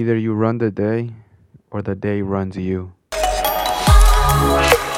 Either you run the day or the day runs you.